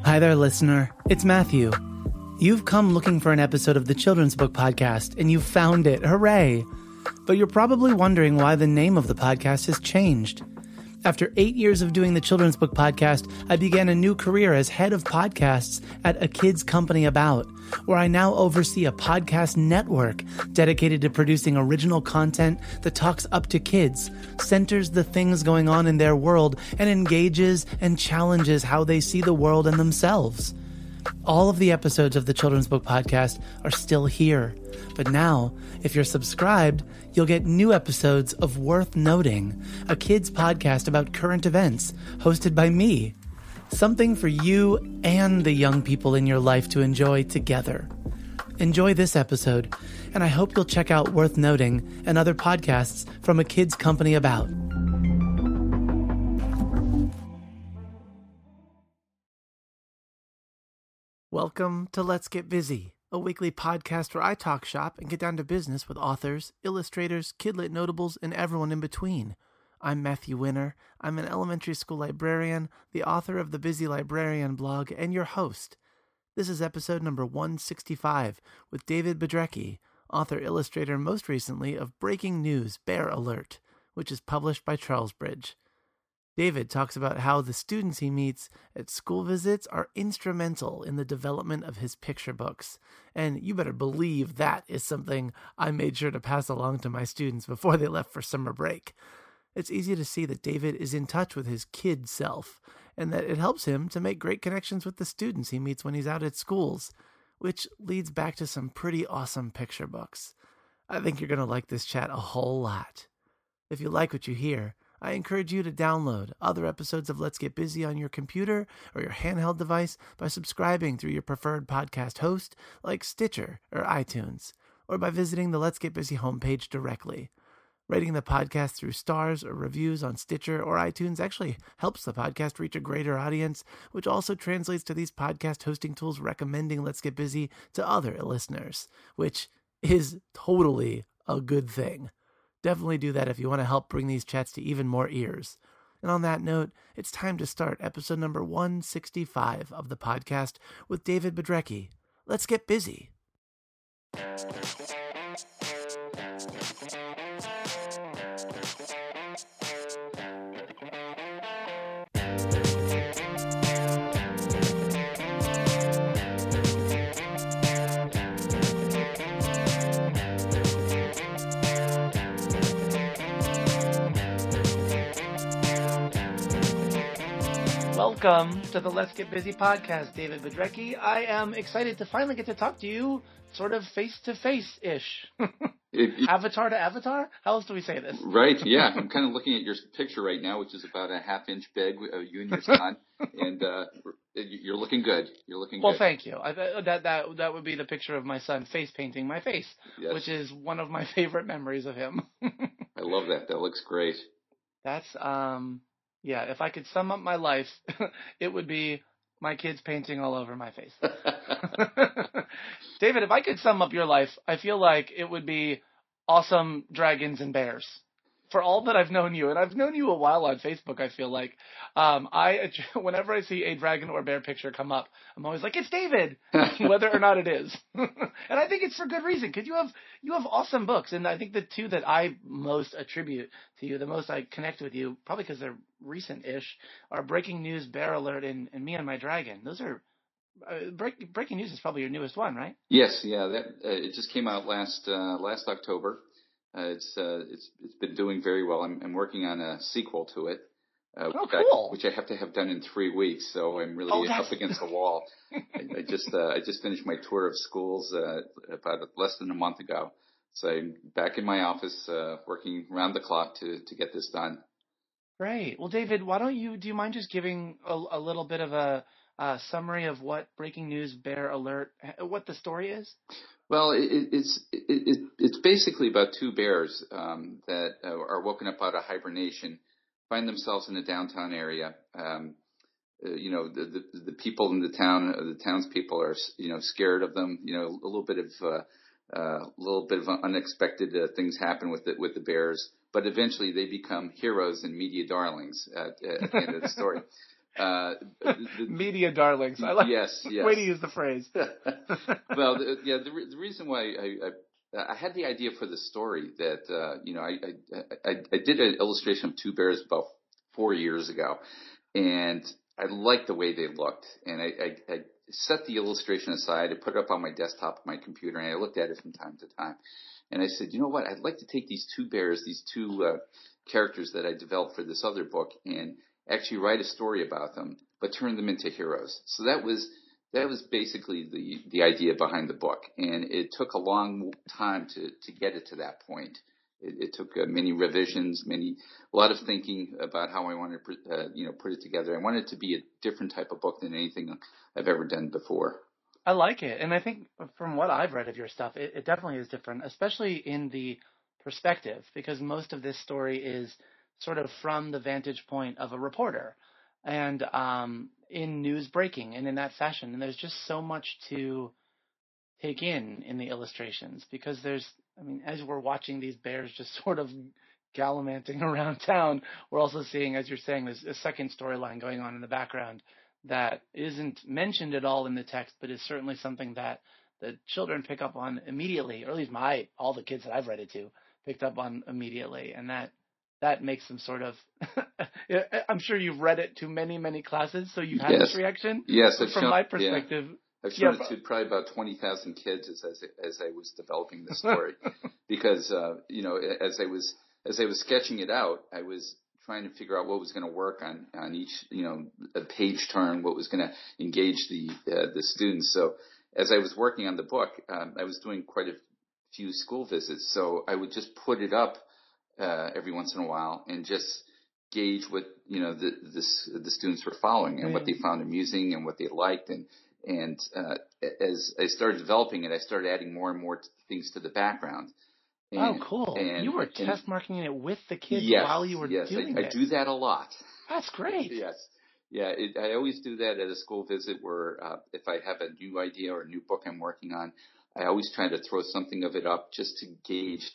Hi there, listener. It's Matthew. You've come looking for an episode of the Children's Book Podcast, and you've found it. Hooray! But you're probably wondering why the name of the podcast has changed. After 8 years of doing the Children's Book Podcast, I began a new career as head of podcasts at A Kids Company About, where I now oversee a podcast network dedicated to producing original content that talks up to kids, centers the things going on in their world, and engages and challenges how they see the world and themselves. All of the episodes of the Children's Book Podcast are still here. But now, if you're subscribed, you'll get new episodes of Worth Noting, a kids podcast about current events, hosted by me. Something for you and the young people in your life to enjoy together. Enjoy this episode, and I hope you'll check out Worth Noting and other podcasts from A Kids Company About. Welcome to Let's Get Busy, a weekly podcast where I talk shop and get down to business with authors, illustrators, kidlit notables, and everyone in between. I'm Matthew Winner. I'm an elementary school librarian, the author of the Busy Librarian blog, and your host. This is episode number 165 with David Bedrecki, author-illustrator most recently of Breaking News Bear Alert, which is published by Charlesbridge. David talks about how the students he meets at school visits are instrumental in the development of his picture books. And you better believe that is something I made sure to pass along to my students before they left for summer break. It's easy to see that David is in touch with his kid self, and that it helps him to make great connections with the students he meets when he's out at schools, which leads back to some pretty awesome picture books. I think you're going to like this chat a whole lot. If you like what you hear, I encourage you to download other episodes of Let's Get Busy on your computer or your handheld device by subscribing through your preferred podcast host like Stitcher or iTunes, or by visiting the Let's Get Busy homepage directly. Rating the podcast through stars or reviews on Stitcher or iTunes actually helps the podcast reach a greater audience, which also translates to these podcast hosting tools recommending Let's Get Busy to other listeners, which is totally a good thing. Definitely do that if you want to help bring these chats to even more ears. And on that note, it's time to start episode number 165 of the podcast with David Bedrecki. Let's get busy. Welcome to the Let's Get Busy podcast, David Bedrecki. I am excited to finally get to talk to you sort of face-to-face-ish. Avatar to avatar? How else do we say this? Right, yeah. I'm kind of looking at your picture right now, which is about a half-inch big, you and your son, and you're looking good. You're looking good. Well, thank you. That would be the picture of my son face painting my face, yes, which is one of my favorite memories of him. I love that. That looks great. That's, yeah, if I could sum up my life, it would be my kids painting all over my face. David, if I could sum up your life, I feel like it would be awesome dragons and bears. For all that I've known you, and I've known you a while on Facebook, I feel like, whenever I see a dragon or bear picture come up, I'm always like, it's David, whether or not it is. And I think it's for good reason, because you have awesome books, and I think the two that I most attribute to you, the most I connect with you, probably because they're recent-ish, are Breaking News, Bear Alert, and Me and My Dragon. Those are Breaking News is probably your newest one, right? Yes, yeah. That it just came out last October. It's been doing very well. I'm working on a sequel to it, cool. which I have to have done in 3 weeks. So I'm really up against the wall. I just finished my tour of schools about less than a month ago. So I'm back in my office working round the clock to get this done. Great. Well, David, do you mind just giving a little bit of a summary of what Breaking News Bear Alert, what the story is? Well, it's basically about two bears that are woken up out of hibernation, find themselves in a downtown area. The people in the town, the townspeople are scared of them. A little bit of unexpected things happen with the bears, but eventually they become heroes and media darlings at the end of the story. Media darlings. I like. Yes. Way to use the phrase. Well, the reason why I had the idea for the story that I did an illustration of two bears about 4 years ago, and I liked the way they looked, and I set the illustration aside. I put it up on my desktop, my computer, and I looked at it from time to time. And I said, you know what? I'd like to take these two bears, these two characters that I developed for this other book, and actually write a story about them, but turn them into heroes. So that was basically the idea behind the book, and it took a long time to get it to that point. It took many revisions, a lot of thinking about how I wanted to put it together. I wanted it to be a different type of book than anything I've ever done before. I like it, and I think from what I've read of your stuff, it definitely is different, especially in the perspective, because most of this story is sort of from the vantage point of a reporter, and in news breaking and in that fashion. And there's just so much to take in the illustrations, because as we're watching these bears just sort of gallivanting around town, we're also seeing, as you're saying, there's a second storyline going on in the background that isn't mentioned at all in the text, but is certainly something that the children pick up on immediately, or at least all the kids that I've read it to picked up on immediately. And that makes them sort of, I'm sure you've read it to many, many classes, so you've had this reaction. Yes. From my perspective. Yeah. I've shown it to probably about 20,000 kids as I was developing the story, because as I was sketching it out, I was trying to figure out what was going to work on each a page turn, what was going to engage the students. So as I was working on the book, I was doing quite a few school visits, so I would just put it up every once in a while and just gauge what the students were following and what they found amusing and what they liked. And as I started developing it, I started adding more and more things to the background. Cool. And you were test marking it with the kids while you were doing it. I do that a lot. That's great. Yes. Yeah, I always do that at a school visit where if I have a new idea or a new book I'm working on, I always try to throw something of it up just to gauge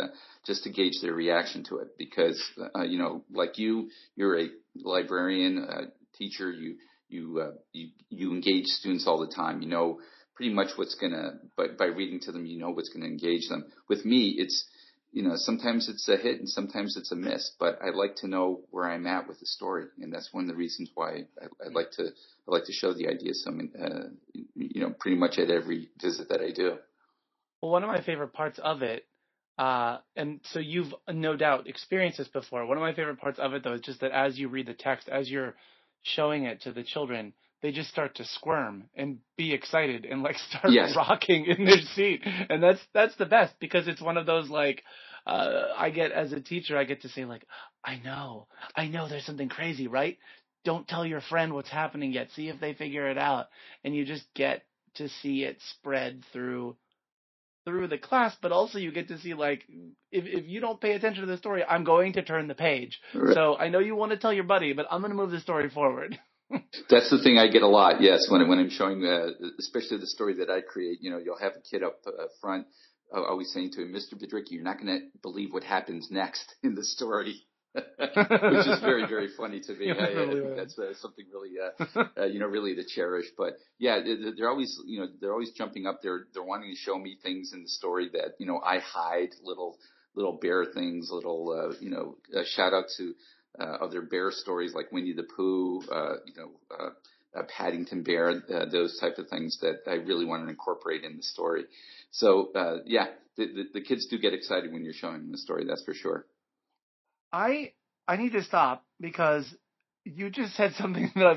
their reaction to it. Because, like you're a librarian, teacher, you engage students all the time. You know pretty much by reading to them, what's going to engage them. With me, it's, sometimes it's a hit and sometimes it's a miss, but I like to know where I'm at with the story. And that's one of the reasons why I like to show the idea pretty much at every visit that I do. Well, one of my favorite parts of it, and so you've no doubt experienced this before. One of my favorite parts of it, though, is just that as you read the text, as you're showing it to the children, they just start to squirm and be excited and start rocking in their seat. And that's the best, because it's one of those as a teacher, I get to say I know there's something crazy, right? Don't tell your friend what's happening yet. See if they figure it out. And you just get to see it spread through the class, but also you get to see if you don't pay attention to the story, I'm going to turn the page. Right. So I know you want to tell your buddy, but I'm going to move the story forward. That's the thing I get a lot. Yes, when I'm showing, especially the story that I create, you'll have a kid up front always saying to him, "Mr. Bedricki, you're not going to believe what happens next in the story," which is very, very funny to me. I think that's something really, really to cherish. But yeah, they're always jumping up. They're wanting to show me things in the story that I hide, little bear things, shout out to other bear stories like Winnie the Pooh, Paddington Bear, those type of things that I really want to incorporate in the story. So the kids do get excited when you're showing them the story. That's for sure. I need to stop, because you just said something that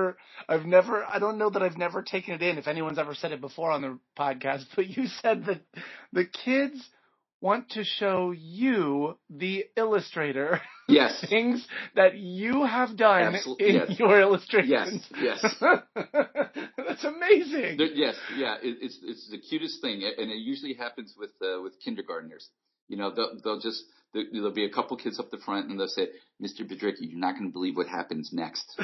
I don't know that I've never taken it in, if anyone's ever said it before on the podcast, but you said that the kids want to show you, the illustrator, things that you have done in your illustrations. Yes. That's amazing. It's the cutest thing, and it usually happens with kindergartners. There'll be a couple kids up the front, and they'll say, "Mr. Bedricki, you're not going to believe what happens next."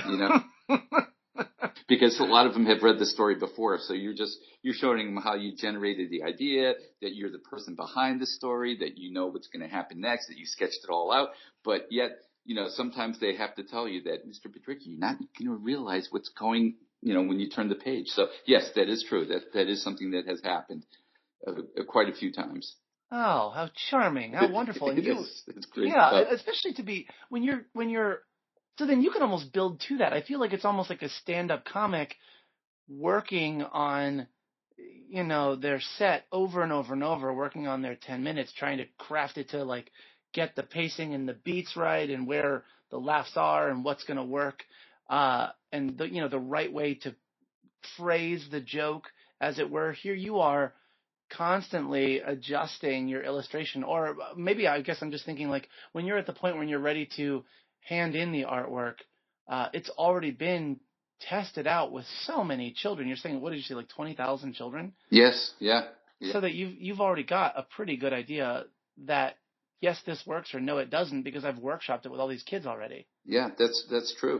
Because a lot of them have read the story before, so you're showing them how you generated the idea, that you're the person behind the story, that you know what's going to happen next, that you sketched it all out, but yet sometimes they have to tell you that, Mr. Bedricki, you're not going to realize what's going, when you turn the page. So yes, that is true. That is something that has happened quite a few times. Oh, how charming! How wonderful! And it's great. Yeah, especially to be when you're. So then you can almost build to that. I feel like it's almost like a stand-up comic working on, their set over and over and over, working on their 10 minutes, trying to craft it to like get the pacing and the beats right and where the laughs are and what's going to work, and the right way to phrase the joke, as it were. Here you are constantly adjusting your illustration, or maybe I guess I'm just thinking like when you're at the point when you're ready to hand in the artwork, it's already been tested out with so many children. You're saying, what did you say, like 20,000 children? Yes, yeah. So that you've already got a pretty good idea that yes, this works, or no, it doesn't, because I've workshopped it with all these kids already. Yeah, that's true.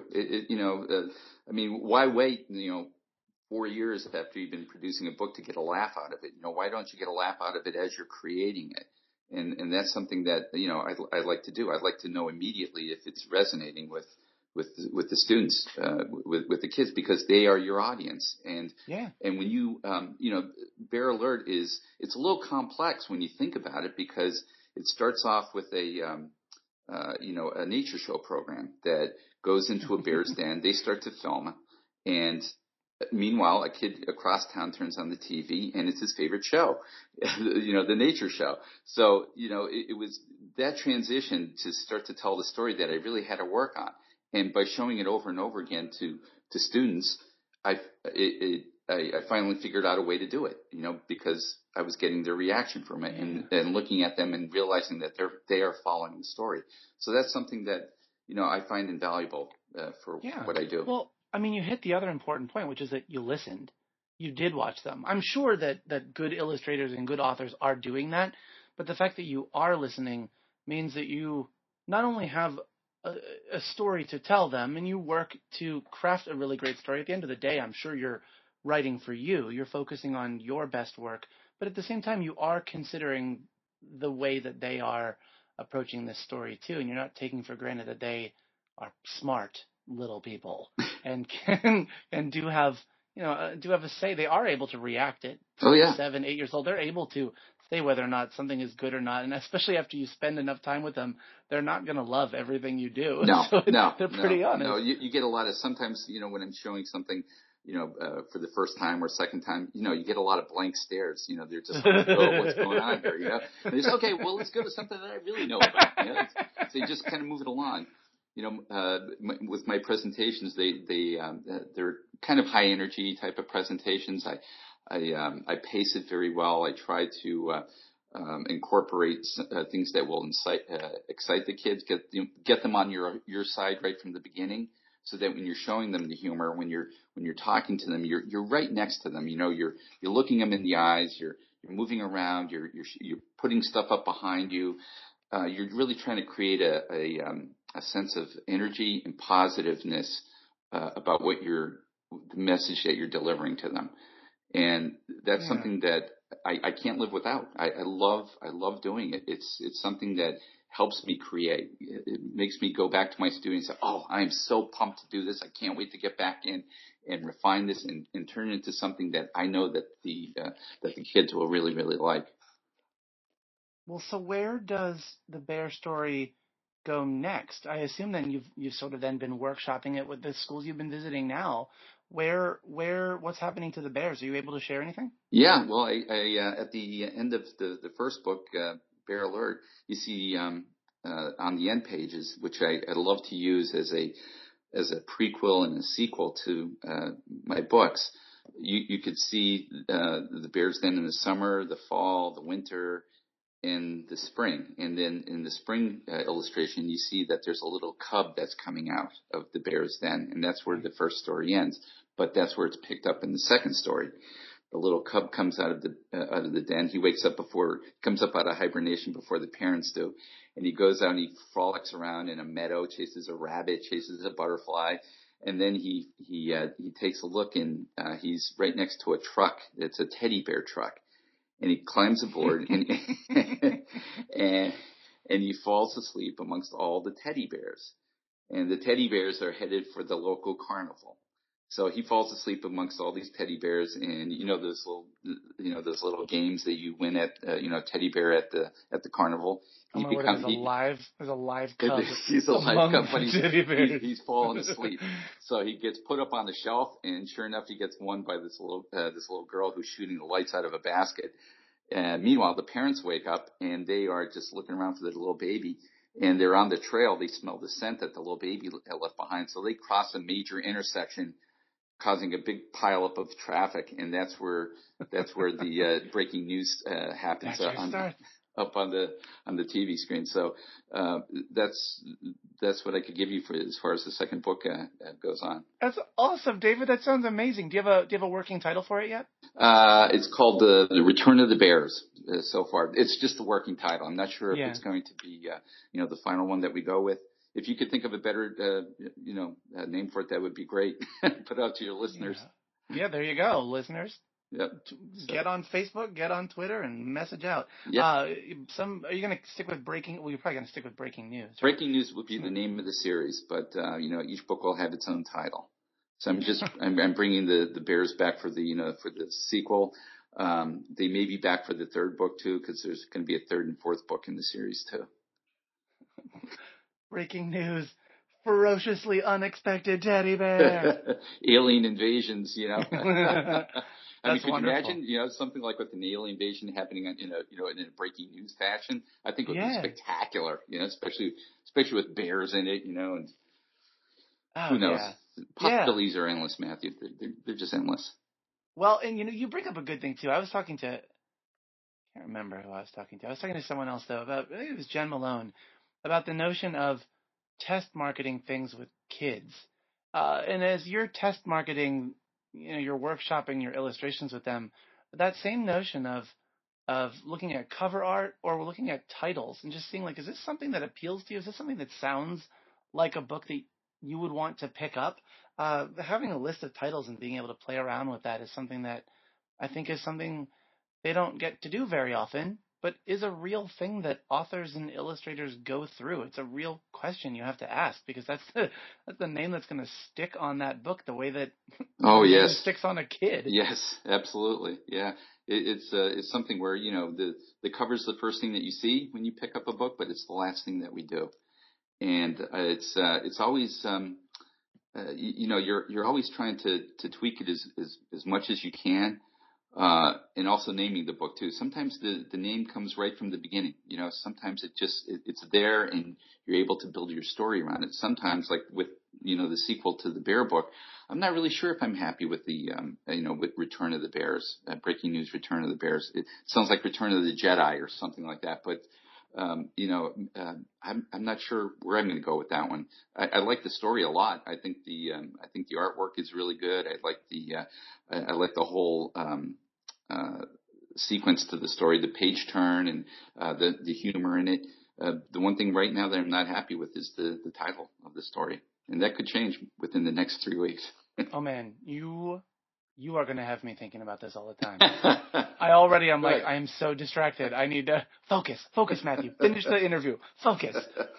Why wait? 4 years after you've been producing a book to get a laugh out of it. Why don't you get a laugh out of it as you're creating it? And that's something that I like to do. I'd like to know immediately if it's resonating with the students, with the kids, because they are your audience. And when you Bear Alert it's a little complex when you think about it, because it starts off with a nature show program that goes into a bear's den. They start to film, and meanwhile, a kid across town turns on the TV, and it's his favorite show, the nature show. So, it was that transition to start to tell the story that I really had to work on. And by showing it over and over again to students, I finally figured out a way to do it, because I was getting their reaction from it, and looking at them and realizing that they are following the story. So that's something that, I find invaluable for what I do. Well, you hit the other important point, which is that you listened. You did watch them. I'm sure that good illustrators and good authors are doing that, but the fact that you are listening means that you not only have a story to tell them, and you work to craft a really great story. At the end of the day, I'm sure you're writing for you. You're focusing on your best work, but at the same time, you are considering the way that they are approaching this story too, and you're not taking for granted that they are smart little people and do have a say. They are able to react at 7, 8 years old. They're able to say whether or not something is good or not, and especially after you spend enough time with them, they're not going to love everything you do. No, they're pretty honest. No, you get a lot of, sometimes, when I'm showing something, for the first time or second time, you get a lot of blank stares. They're just like, oh, what's going on here? And it's okay. Well, let's go to something that I really know about. So you just kind of move it along. With my presentations, they're kind of high energy type of presentations. I pace it very well. I try to incorporate things that will excite the kids, get them on your side right from the beginning, so that when you're showing them the humor, when you're talking to them, you're right next to them. You're looking them in the eyes. You're moving around. You're putting stuff up behind you. You're really trying to create a sense of energy and positiveness about the message that you're delivering to them. And that's something that I can't live without. I love doing it. It's something that helps me create. It makes me go back to my studio and say, oh, I'm so pumped to do this. I can't wait to get back in and refine this and turn it into something that I know that the kids will really, really like. Well, so where does the bear story go next? I assume then you've sort of then been workshopping it with the schools you've been visiting now. What's happening to the bears? Are you able to share anything? Yeah, well, I at the end of the first book, Bear Alert, you see on the end pages, which I love to use as a prequel and a sequel to my books. You could see the bears then in the summer, the fall, the winter, in the spring. And then in the spring illustration, you see that there's a little cub that's coming out of the bear's den, and that's where the first story ends. But that's where it's picked up in the second story. The little cub comes out of the den. He comes up out of hibernation before the parents do, and he goes out and he frolics around in a meadow, chases a rabbit, chases a butterfly, and then he takes a look, and he's right next to a truck. It's a teddy bear truck. And he climbs aboard and and he falls asleep amongst all the teddy bears. And the teddy bears are headed for the local carnival. So he falls asleep amongst all these teddy bears, and those little games that you win at teddy bear at the carnival. There's a live cub. He's a live cub, but he's fallen asleep. So he gets put up on the shelf, and sure enough, he gets won by this little girl who's shooting the lights out of a basket. And meanwhile, the parents wake up, and they are just looking around for the little baby. And they're on the trail. They smell the scent that the little baby had left behind. So they cross a major intersection, causing a big pileup of traffic, and that's where the breaking news happens up on the TV screen. So that's what I could give you for as far as the second book goes on. That's awesome, David. That sounds amazing. Do you have a working title for it yet? It's called the Return of the Bears. So far, it's just the working title. I'm not sure if it's going to be the final one that we go with. If you could think of a better, name for it, that would be great. Put out to your listeners. Yeah, there you go, listeners. Yep. Get on Facebook, get on Twitter, and message out. Yep. Are you going to stick with breaking? Well, you're probably going to stick with breaking news. Right? Breaking news would be the name of the series, but each book will have its own title. So I'm bringing the Bears back for the sequel. They may be back for the third book too, because there's going to be a third and fourth book in the series too. Breaking news. Ferociously unexpected teddy bear. Alien invasions, I mean, could wonderful. you imagine, something like with an alien invasion happening in a breaking news fashion? I think it would be spectacular, especially with bears in it, and who knows? Yeah. Possibilities are endless, Matthew. They're just endless. Well, and you bring up a good thing too. I can't remember who I was talking to. I was talking to someone else though I think it was Jen Malone, about the notion of test marketing things with kids. And as you're test marketing, you're workshopping your illustrations with them, that same notion of looking at cover art or looking at titles and just seeing, like, is this something that appeals to you? Is this something that sounds like a book that you would want to pick up? Having a list of titles and being able to play around with that is something that I think is something they don't get to do very often, but is a real thing that authors and illustrators go through. It's a real question you have to ask, because that's the name that's going to stick on that book the way that it sticks on a kid. Yes, absolutely. Yeah, it's something where the cover's the first thing that you see when you pick up a book, but it's the last thing that we do, and it's always you're always trying to tweak it as much as you can. And also naming the book too. Sometimes the name comes right from the beginning. Sometimes it's there and you're able to build your story around it. Sometimes, like with the sequel to the Bear book, I'm not really sure if I'm happy with the with Return of the Bears, Breaking News, Return of the Bears. It sounds like Return of the Jedi or something like that. But I'm not sure where I'm going to go with that one. I like the story a lot. I think the artwork is really good. I like the whole sequence to the story, the page turn, and the humor in it. The one thing right now that I'm not happy with is the title of the story, and that could change within the next 3 weeks. Oh man, you are going to have me thinking about this all the time. I'm like, I am so distracted. I need to focus, Matthew. Finish the interview. Focus.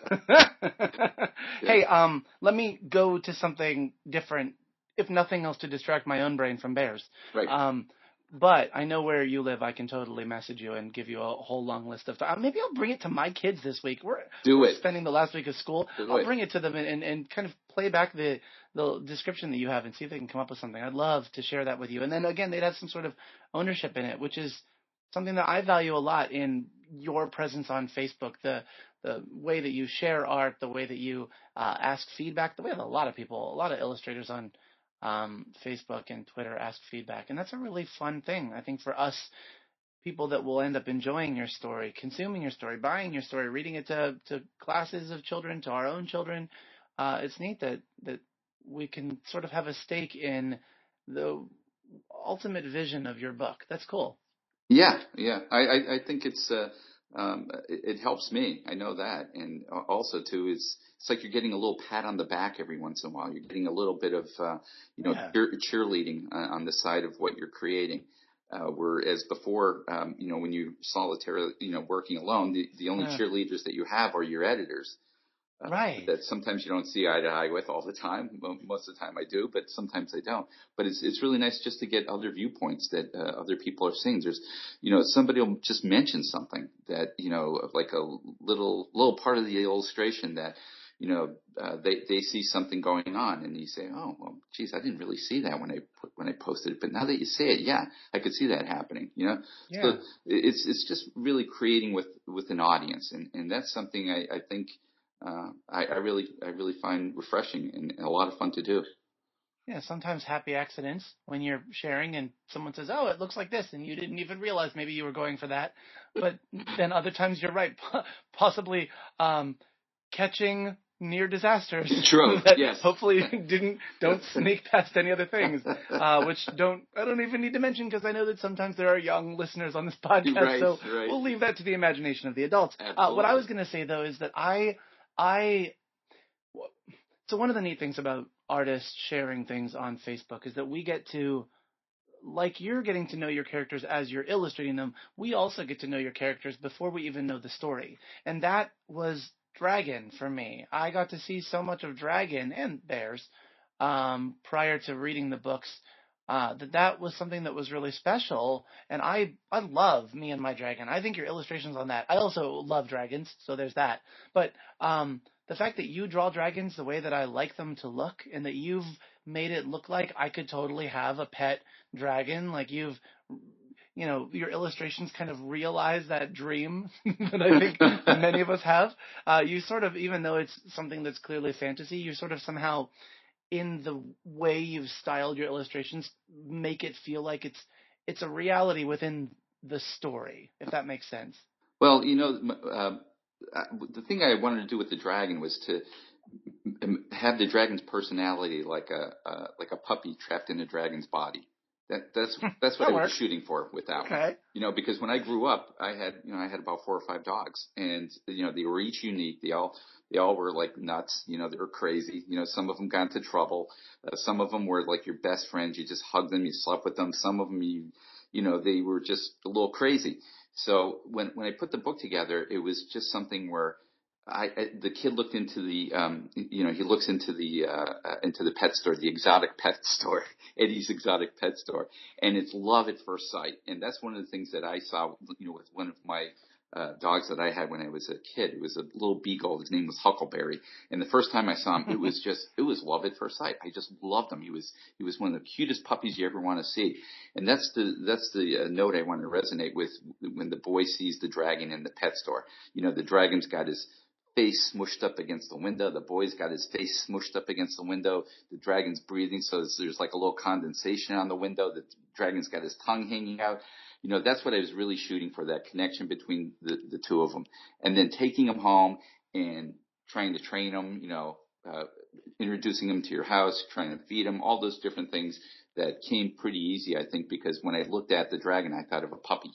Hey, let me go to something different, if nothing else, to distract my own brain from bears. Right. But I know where you live. I can totally message you and give you a whole long list of stuff. Maybe I'll bring it to my kids this week. We're spending the last week of school. I'll bring it to them and kind of play back the description that you have and see if they can come up with something. I'd love to share that with you. And then again, they'd have some sort of ownership in it, which is something that I value a lot in your presence on Facebook. The way that you share art, the way that you ask feedback, the way that a lot of illustrators on Facebook and Twitter ask feedback. And that's a really fun thing, I think, for us, people that will end up enjoying your story, consuming your story, buying your story, reading it to classes of children, to our own children. It's neat that we can sort of have a stake in the ultimate vision of your book. That's cool. Yeah. I think it helps me. I know that. And also too, it's like you're getting a little pat on the back every once in a while. You're getting a little bit of, cheerleading on the side of what you're creating. whereas before, when you solitary, working alone, the only cheerleaders that you have are your editors. Right. That sometimes you don't see eye to eye with all the time. Most of the time I do, but sometimes I don't. But it's really nice just to get other viewpoints that other people are seeing. There's, somebody will just mention something that, like a little part of the illustration that, they see something going on, and you say, oh, well, geez, I didn't really see that when I posted it, but now that you say it, yeah, I could see that happening. Yeah. So it's just really creating with an audience, and that's something I think. I really find refreshing and a lot of fun to do. Yeah, sometimes happy accidents when you're sharing and someone says, "Oh, it looks like this," and you didn't even realize maybe you were going for that. But then other times you're right, possibly catching near disasters. True. That yes. Hopefully don't sneak past any other things, which I don't even need to mention because I know that sometimes there are young listeners on this podcast. Right, so right. We'll leave that to the imagination of the adults. Absolutely. What I was going to say though is that so one of the neat things about artists sharing things on Facebook is that we get to, like you're getting to know your characters as you're illustrating them, we also get to know your characters before we even know the story. And that was Dragon for me. I got to see so much of Dragon and Bears prior to reading the books that was something that was really special. And I love Me and My Dragon. I think your illustrations on that. I also love dragons, so there's that. But the fact that you draw dragons the way that I like them to look, and that you've made it look like I could totally have a pet dragon, like your illustrations kind of realize that dream that I think many of us have. You sort of, even though it's something that's clearly fantasy, you sort of somehow, in the way you've styled your illustrations, make it feel like it's a reality within the story, if that makes sense. Well, the thing I wanted to do with the dragon was to have the dragon's personality like a puppy trapped in a dragon's body. That's what I was shooting for with that one. Because when I grew up, I had about 4 or 5 dogs, and they were each unique. They all were like nuts. They were crazy. Some of them got into trouble. Some of them were like your best friends. You just hugged them, you slept with them. Some of them, they were just a little crazy. So when I put the book together, it was just something where the kid looked into the, he looks into the pet store, the exotic pet store, Eddie's exotic pet store, and it's love at first sight. And that's one of the things that I saw, with one of my dogs that I had when I was a kid. It was a little beagle. His name was Huckleberry. And the first time I saw him, it was love at first sight. I just loved him. He was one of the cutest puppies you ever want to see. And that's the note I want to resonate with when the boy sees the dragon in the pet store. The dragon's got his face smushed up against the window. The boy's got his face smushed up against the window. The dragon's breathing, so there's like a little condensation on the window. The dragon's got his tongue hanging out. That's what I was really shooting for, that connection between the two of them. And then taking them home and trying to train them, introducing them to your house, trying to feed them, all those different things that came pretty easy, I think, because when I looked at the dragon, I thought of a puppy.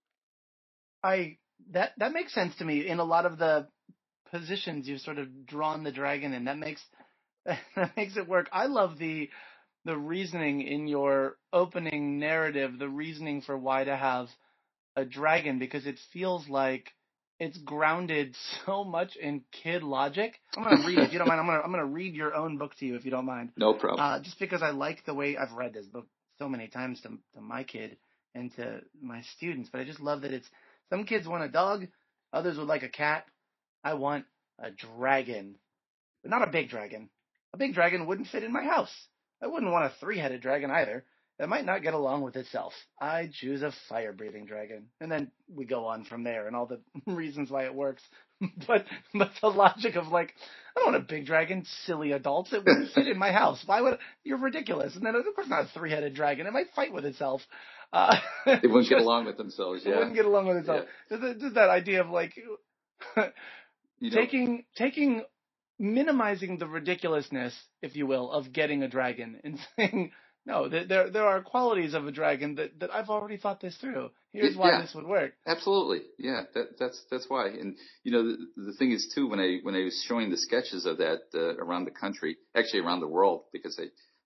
That makes sense to me. In a lot of the positions you've sort of drawn the dragon in, that makes it work. I love the reasoning in your opening narrative, the reasoning for why to have a dragon, because it feels like it's grounded so much in kid logic. I'm going to read it, if you don't mind. I'm going to read your own book to you, if you don't mind. No problem. Just because I like the way I've read this book so many times to my kid and to my students, but I just love that some kids want a dog, others would like a cat. I want a dragon, but not a big dragon. A big dragon wouldn't fit in my house. I wouldn't want a 3-headed dragon either. That might not get along with itself. I choose a fire-breathing dragon. And then we go on from there and all the reasons why it works. But the logic of like, I don't want a big dragon, silly adults. It wouldn't fit in my house. Why would you're ridiculous. And then of course not a 3-headed dragon. It might fight with itself. They wouldn't get along with themselves. Yeah. It wouldn't get along with itself. Yeah. Just that idea of like taking minimizing the ridiculousness, if you will, of getting a dragon and saying, no, there are qualities of a dragon that I've already thought this through. Here's why this would work. Absolutely. Yeah, that's why. And, the thing is, too, when I was showing the sketches of that around the country, actually around the world, because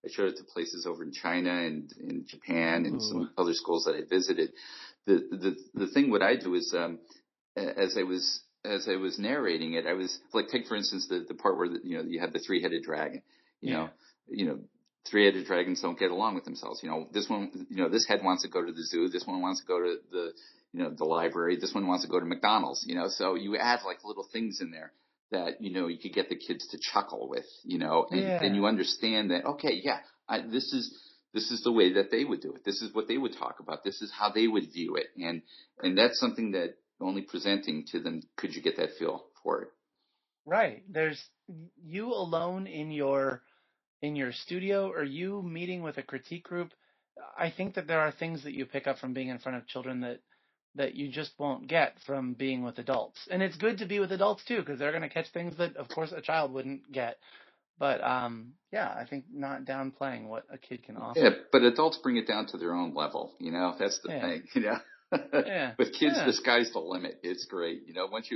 I showed it to places over in China and in Japan and some other schools that I visited. The thing what I do is as I was narrating it, I was like, take for instance the part where you have the three-headed dragon. You know, three-headed dragons don't get along with themselves. This one, this head wants to go to the zoo. This one wants to go to the library. This one wants to go to McDonald's. So you add like little things in there that you could get the kids to chuckle with. And you understand that. Okay, this is the way that they would do it. This is what they would talk about. This is how they would view it. And that's something that only presenting to them could you get that feel for it. Right. There's you alone in your studio, or you meeting with a critique group. I think that there are things that you pick up from being in front of children that you just won't get from being with adults. And it's good to be with adults too, because they're going to catch things that, of course, a child wouldn't get. But I think not downplaying what a kid can offer. Yeah, but adults bring it down to their own level. That's the thing. With kids, the sky's the limit. It's great. Once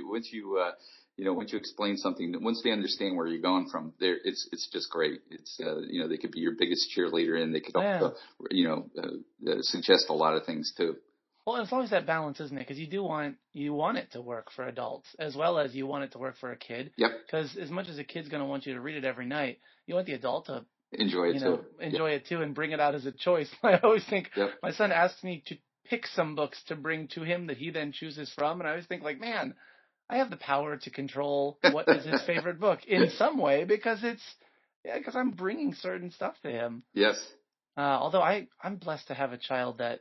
you explain something, once they understand where you're going from, it's just great. It's they could be your biggest cheerleader, and they could suggest a lot of things too. Well, it's always that balance, isn't it? Because you want it to work for adults as well as you want it to work for a kid. Yep. Because as much as a kid's going to want you to read it every night, you want the adult to enjoy it too, and bring it out as a choice. I always think my son asks me to pick some books to bring to him that he then chooses from, and I always think like, man, I have the power to control what is his favorite book in some way because I'm bringing certain stuff to him. Yes. Although I'm blessed to have a child that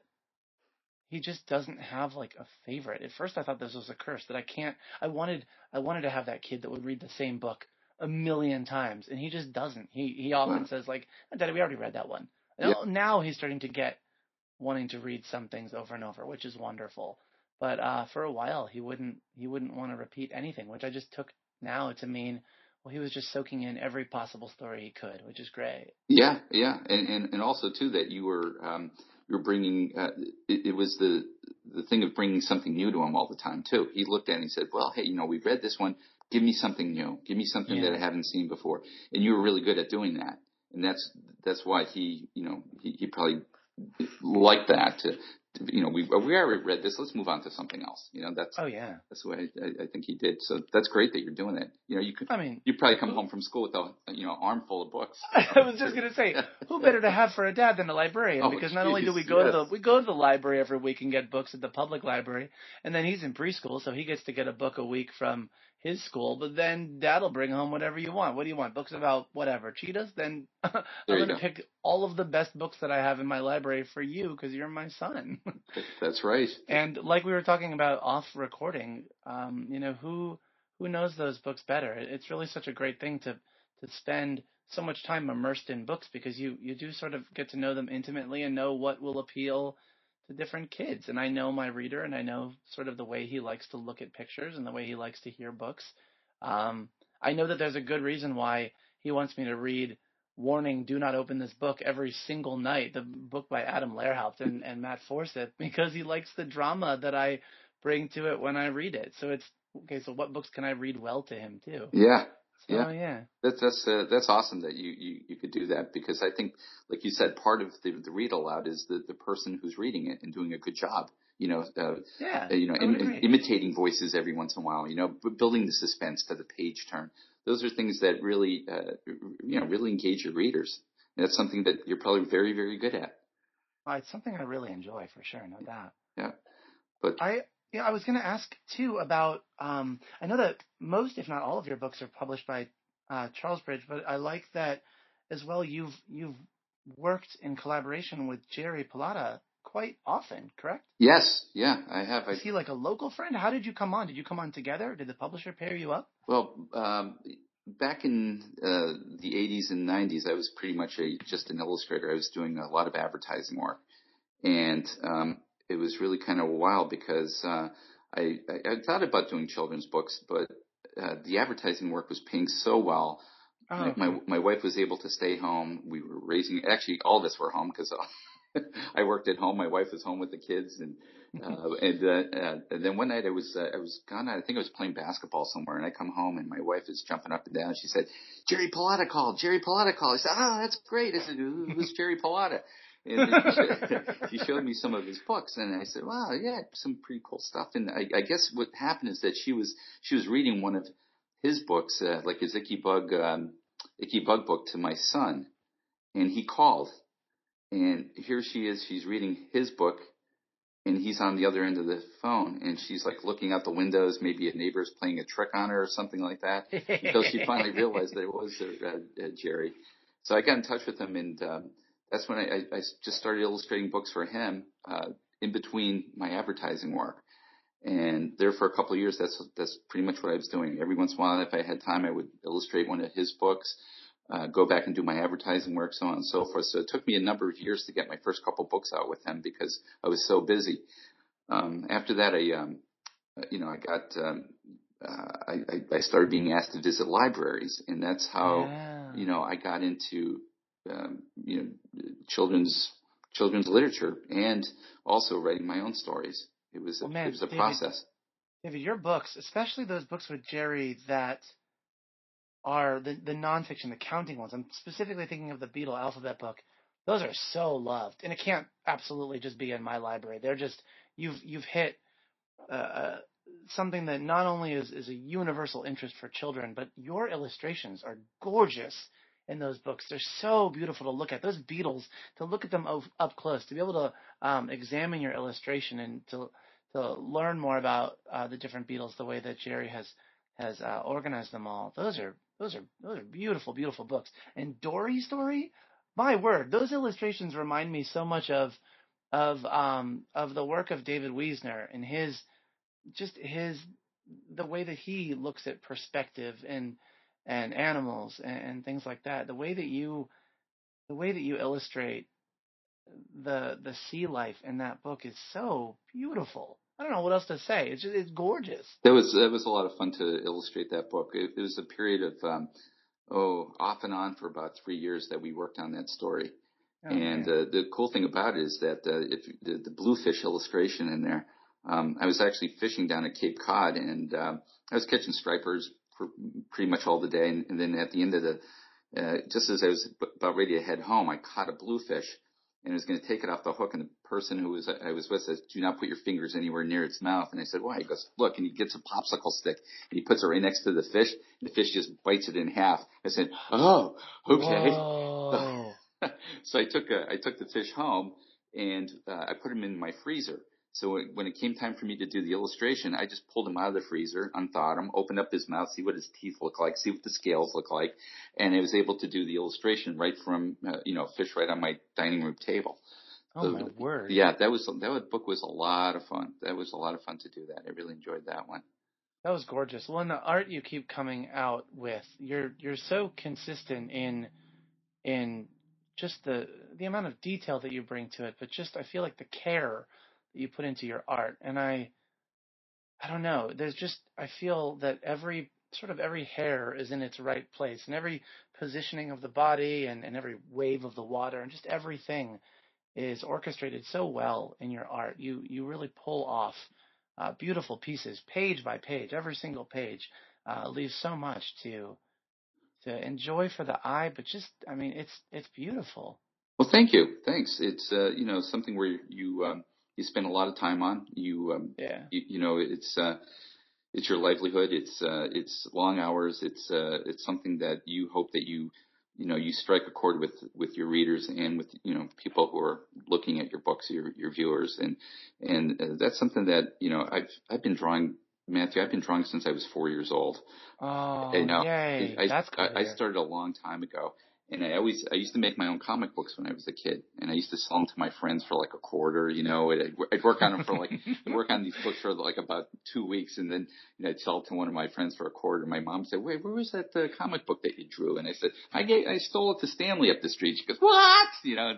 he just doesn't have like a favorite. At first I thought this was a curse that I wanted to have that kid that would read the same book a million times, and he just doesn't. He often says like, Daddy, we already read that one. Now he's starting to get wanting to read some things over and over, which is wonderful. But for a while he wouldn't want to repeat anything, which I just took now to mean, well, he was just soaking in every possible story he could, which is great. Yeah, and also too that you were bringing. It was the thing of bringing something new to him all the time too. He looked at it and he said, "Well, hey, we've read this one. Give me something new. Give me something that I haven't seen before." And you were really good at doing that, and that's why he probably liked that. We already read this. Let's move on to something else. That's the way I think he did. So that's great that you're doing it. You probably come home from school with a armful of books. I was just gonna say, who better to have for a dad than a librarian? Because not only do we go to the library every week and get books at the public library, and then he's in preschool, so he gets to get a book a week from his school. But then Dad'll bring home whatever you want. What do you want? Books about whatever, cheetahs? Then I'm gonna pick all of the best books that I have in my library for you because you're my son. That's right. And like we were talking about off recording, who knows those books better? It's really such a great thing to spend so much time immersed in books because you do sort of get to know them intimately and know what will appeal to different kids. And I know my reader, and I know sort of the way he likes to look at pictures and the way he likes to hear books. I know that there's a good reason why he wants me to read Warning, Do Not Open This Book every single night, the book by Adam Lehrhaupt and Matt Forsyth, because he likes the drama that I bring to it when I read it. So it's, okay, so what books can I read well to him too? Yeah. So, yeah. That's awesome that you could do that, because I think, like you said, part of the read aloud is the person who's reading it and doing a good job. Imitating voices every once in a while, building the suspense to the page turn. Those are things that really, really engage your readers. And that's something that you're probably very, very good at. Well, it's something I really enjoy, for sure, no doubt. Yeah, but I was going to ask too about. I know that most, if not all, of your books are published by Charles Bridge, but I like that as well. You've worked in collaboration with Jerry Pallotta quite often, correct? Yes, yeah, I have. Is he like a local friend? How did you come on? Did you come on together? Did the publisher pair you up? Well, back in the 80s and 90s, I was pretty much just an illustrator. I was doing a lot of advertising work, and it was really kind of wild because I thought about doing children's books, but the advertising work was paying so well. Oh, my wife was able to stay home. We were raising, actually all of us were home because I worked at home. My wife was home with the kids, and then one night I was gone. I think I was playing basketball somewhere, and I come home and my wife is jumping up and down. She said, "Jerry Pallotta called. Jerry Pallotta called." I said, "Oh, that's great." I said, "Who's Jerry Pallotta?" And she showed me some of his books, and I said, "Wow, yeah, some pretty cool stuff." And I guess what happened is that she was reading one of his books, like his Icky Bug book, to my son, and he called. And here she is, she's reading his book, and he's on the other end of the phone, and she's like looking out the windows, maybe a neighbor's playing a trick on her or something like that, until she finally realized that it was Jerry. So I got in touch with him, and that's when I just started illustrating books for him in between my advertising work. And there for a couple of years, that's pretty much what I was doing. Every once in a while, if I had time, I would illustrate one of his books. Go back and do my advertising work, so on and so forth. So it took me a number of years to get my first couple books out with him because I was so busy. After that, I started being asked to visit libraries, and that's how, I got into, children's literature and also writing my own stories. It was a process. David, your books, especially those books with Jerry that are the nonfiction, the counting ones. I'm specifically thinking of the Beatle alphabet book. Those are so loved, and it can't absolutely just be in my library. They're just you've hit something that not only is a universal interest for children, but your illustrations are gorgeous in those books. They're so beautiful to look at. Those Beatles, to look at them up close, to be able to examine your illustration and to learn more about the different Beatles, the way that Jerry has organized them all. Those are beautiful, beautiful books. And Dory Story, my word, those illustrations remind me so much of the work of David Wiesner and the way that he looks at perspective and animals and things like that. The way that you illustrate the sea life in that book is so beautiful. I don't know what else to say. It's gorgeous. That was a lot of fun to illustrate that book. It was a period of off and on for about 3 years that we worked on that story. And the cool thing about it is that if the bluefish illustration in there, I was actually fishing down at Cape Cod, and I was catching stripers for pretty much all the day. And then at the end of just as I was about ready to head home, I caught a bluefish and was going to take it off the hook. And the person I was with says, "Do not put your fingers anywhere near its mouth." And I said, "Why?" He goes, "Look," and he gets a popsicle stick and he puts it right next to the fish. And the fish just bites it in half. I said, "Oh, okay." Whoa. So I took the fish home and I put him in my freezer. So when it came time for me to do the illustration, I just pulled him out of the freezer, unthawed him, opened up his mouth, see what his teeth look like, see what the scales look like, and I was able to do the illustration right from fish right on my dining room table. Oh, my word! Yeah, that book was a lot of fun. That was a lot of fun to do that. I really enjoyed that one. That was gorgeous. Well, in the art you keep coming out with, you're so consistent in just the amount of detail that you bring to it, but just I feel like the care that you put into your art. And I don't know, I feel that every hair is in its right place, and every positioning of the body and every wave of the water and just everything is orchestrated so well in your art. You really pull off beautiful pieces, page by page. Every single page leaves so much to enjoy for the eye, but it's beautiful. Well, thank you. Thanks. It's something where you spend a lot of time on. It's your livelihood. It's long hours. It's something that you hope that you strike a chord with your readers and with people who are looking at your books, your viewers, and that's something that I've been drawing. Matthew, I've been drawing since I was 4 years old. Oh, yay! That's cool. I started a long time ago, and I used to make my own comic books when I was a kid, and I used to sell them to my friends for like a quarter. I'd work on them I'd work on these books for like about 2 weeks, and then I'd sell it to one of my friends for a quarter. My mom said, "Wait, where was that comic book that you drew?" And I said, "I stole it to Stanley up the street." She goes, "What?"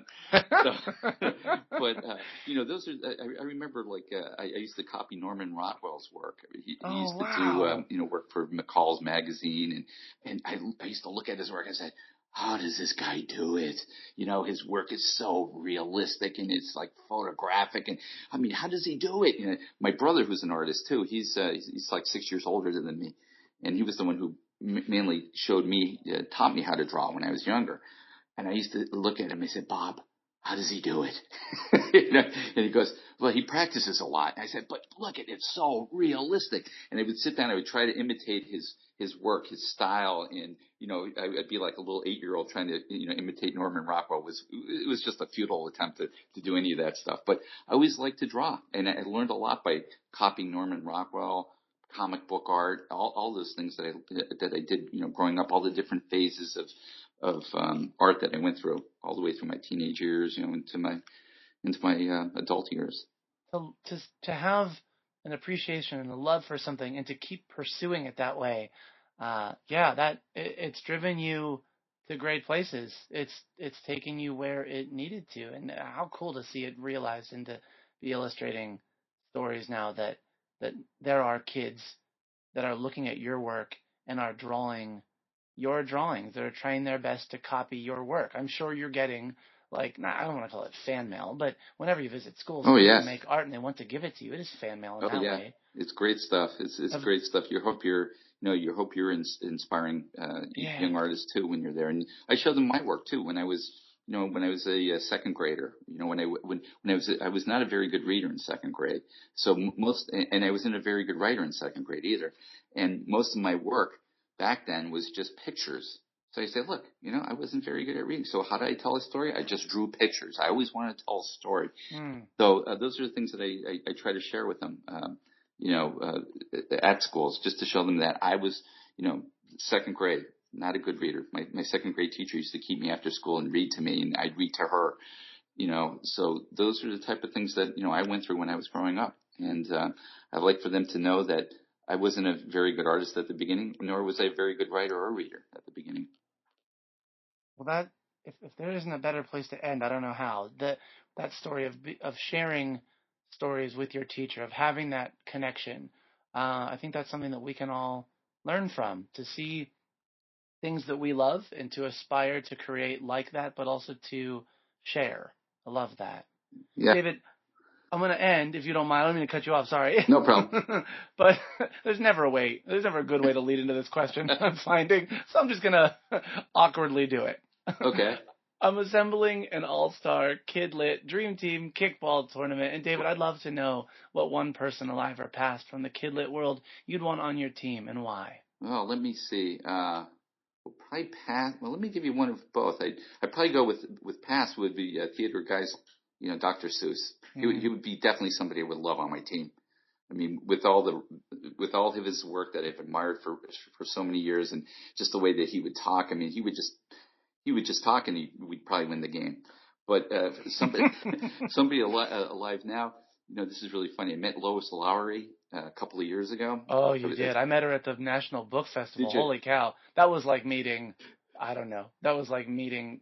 But those are. I remember I used to copy Norman Rockwell's work. He used to do work for McCall's magazine, and I used to look at his work and say, how does this guy do it? His work is so realistic and it's like photographic. And I mean, how does he do it? My brother, who's an artist too, he's like 6 years older than me. And he was the one who mainly taught me how to draw when I was younger. And I used to look at him and I said, Bob, how does he do it? And he goes, well, he practices a lot. And I said, but look, it's so realistic. And I would sit down, I would try to imitate his work, his style. And, I'd be like a little 8-year-old trying to, imitate Norman Rockwell. It was just a futile attempt to do any of that stuff. But I always liked to draw. And I learned a lot by copying Norman Rockwell, comic book art, all those things that I did, growing up, all the different phases of art that I went through all the way through my teenage years, into my adult years. To have an appreciation and a love for something and to keep pursuing it that way, it's driven you to great places. It's taking you where it needed to, and how cool to see it realized and to be illustrating stories now that there are kids that are looking at your work and are drawing your drawings. They're trying their best to copy your work. I'm sure you're getting, I don't want to call it fan mail, but whenever you visit schools and make art and they want to give it to you, it is fan mail in that way. It's great stuff. It's great stuff. You hope you're inspiring young artists too when you're there. And I show them my work too. When I was a second grader, I was not a very good reader in second grade. So and I wasn't a very good writer in second grade either. And most of my work back then was just pictures. So I said, look, I wasn't very good at reading. So how did I tell a story? I just drew pictures. I always wanted to tell a story. So those are the things that I try to share with them, at schools, just to show them that I was, second grade, not a good reader. My second grade teacher used to keep me after school and read to me, and I'd read to her, So those are the type of things that, I went through when I was growing up. And I'd like for them to know that I wasn't a very good artist at the beginning, nor was I a very good writer or reader at the beginning. Well, if there isn't a better place to end, I don't know how. That story of sharing stories with your teacher, of having that connection, I think that's something that we can all learn from, to see things that we love and to aspire to create like that, but also to share. I love that. Yeah. David, I'm going to end, if you don't mind. I don't mean to cut you off. Sorry. No problem. But there's never a good way to lead into this question, I'm finding. So I'm just going to awkwardly do it. Okay. I'm assembling an all-star Kidlit Dream Team kickball tournament. And David, I'd love to know what one person alive or past from the Kidlit world you'd want on your team and why. Well, let me see. Probably past. Well, let me give you one of both. I'd probably go with past would be Theodore Geisel, Dr. Seuss. He would be definitely somebody I would love on my team. I mean, with all of his work that I've admired for so many years, and just the way that he would talk. I mean, he would just talk, and we'd probably win the game. But somebody alive now, this is really funny. I met Lois Lowry a couple of years ago. Oh, you did? I met her at the National Book Festival. Holy cow. That was like meeting, I don't know. That was like meeting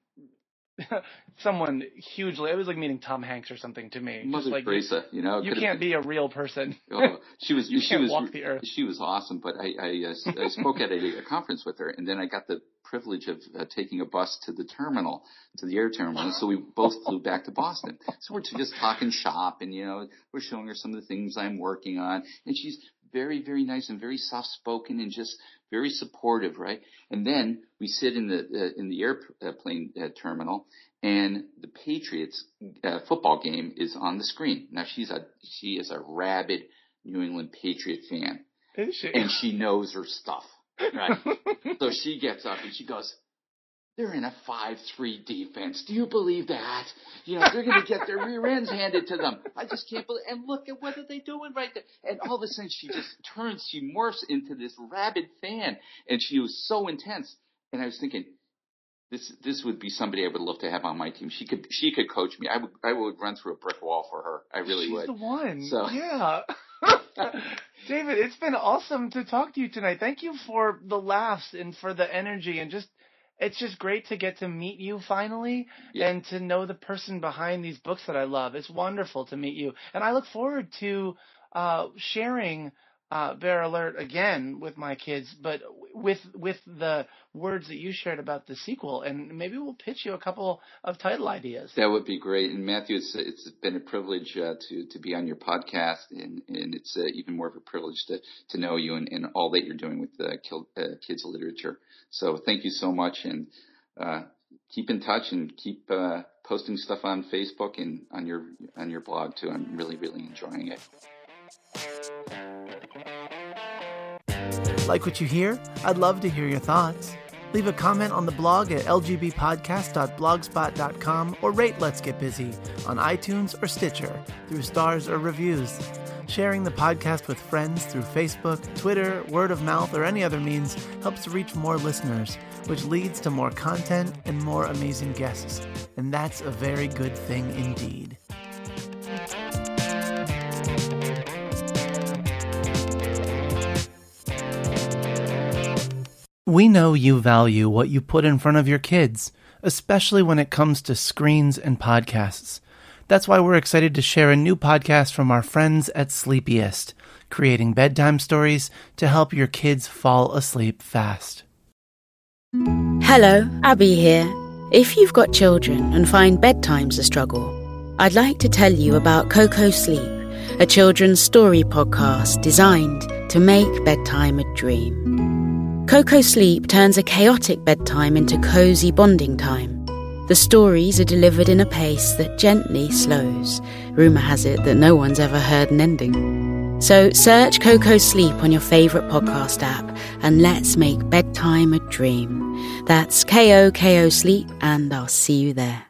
someone hugely. It was like meeting Tom Hanks or something to me. Mother Teresa, You can't be a real person. She was walk the earth. She was awesome, but I spoke at a conference with her, and then I got the privilege of taking a bus to the air terminal, so we both flew back to Boston. So we're just talking shop, and we're showing her some of the things I'm working on, and she's very, very nice and very soft-spoken and just very supportive, right? And then we sit in the airplane terminal, and the Patriots football game is on the screen. Now she is a rabid New England Patriot fan, is she? And she knows her stuff, right? So she gets up and she goes, "They're in a 5-3 defense. Do you believe that? They're going to get their rear ends handed to them. I just can't believe." And look at what are they doing right there. And all of a sudden she morphs into this rabid fan, and she was so intense. And I was thinking, this would be somebody I would love to have on my team. She could coach me. I would run through a brick wall for her. I really would. She's the one. So yeah. David, it's been awesome to talk to you tonight. Thank you for the laughs and for the energy, and it's just great to get to meet you finally and to know the person behind these books that I love. It's wonderful to meet you. And I look forward to sharing Bear Alert again with my kids, but with the words that you shared about the sequel, and maybe we'll pitch you a couple of title ideas. That would be great. And Matthew, it's been a privilege to be on your podcast, and it's even more of a privilege to know you and all that you're doing with kids literature. So thank you so much, and keep in touch and keep posting stuff on Facebook and on your blog too. I'm really, really enjoying it. Like what you hear? I'd love to hear your thoughts. Leave a comment on the blog at lgbpodcast.blogspot.com or rate Let's Get Busy on iTunes or Stitcher through stars or reviews. Sharing the podcast with friends through Facebook, Twitter, word of mouth, or any other means helps reach more listeners, which leads to more content and more amazing guests. And that's a very good thing indeed. We know you value what you put in front of your kids, especially when it comes to screens and podcasts. That's why we're excited to share a new podcast from our friends at Sleepiest, creating bedtime stories to help your kids fall asleep fast. Hello, Abby here. If you've got children and find bedtime's a struggle, I'd like to tell you about Coco Sleep, a children's story podcast designed to make bedtime a dream. Coco Sleep turns a chaotic bedtime into cozy bonding time. The stories are delivered in a pace that gently slows. Rumour has it that no one's ever heard an ending. So search Coco Sleep on your favourite podcast app and let's make bedtime a dream. That's KOKO Sleep, and I'll see you there.